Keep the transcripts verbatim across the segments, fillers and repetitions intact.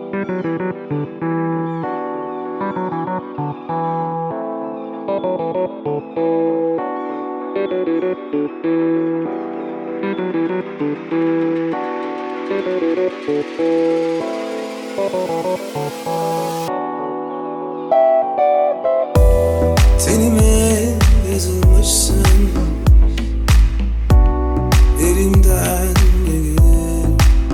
Tenime yazılmışsın, elimden ne gelir?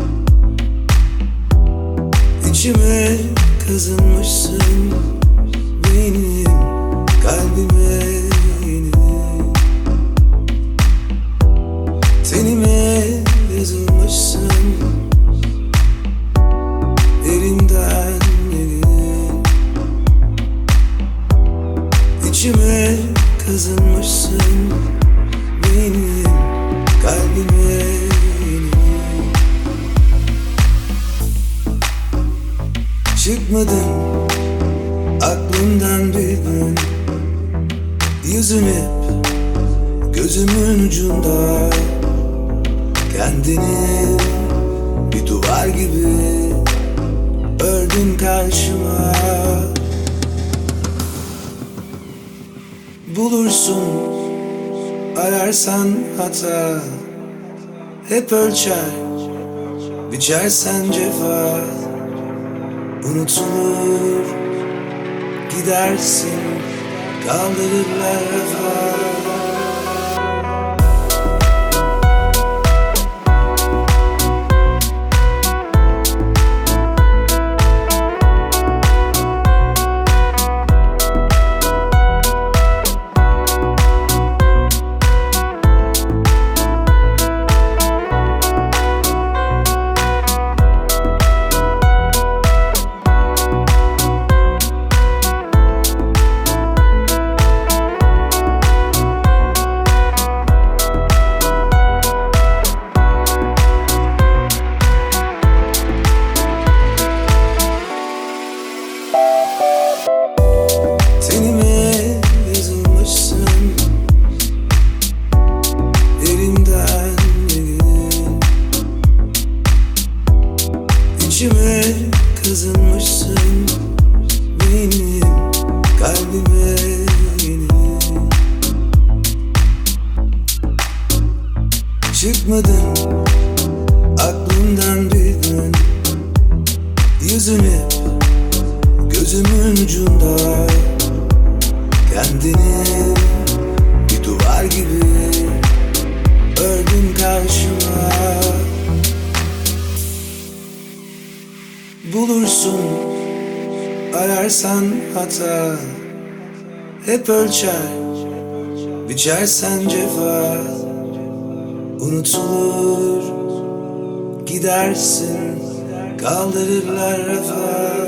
İçime kazınmışsın, benim kalbime yenilir. Tenime yazılmışsın, elimden ne gelir? İçime kazınmışsın, benim kalbime yenilir. Çıkmadın aklımdan bir gün, yüzün hep gözümün ucunda. Kendini bir duvar gibi ördün karşıma. Bulursun ararsan hata, hep ölçer biçersen cefa. Unutulur gidersin, kaldırırlar rafa. Tenime yazılmışsın, elimden ne gelir? İçime kazınmışsın, benim kalbime yenilir. Çıkmadın aklımdan bir gün, yüzün hep gözümün ucunda. Kendini bir duvar gibi ördün karşıma. Bulursun ararsan hata, hep ölçer biçersen cefa. Unutulur gidersin, kaldırırlar rafa.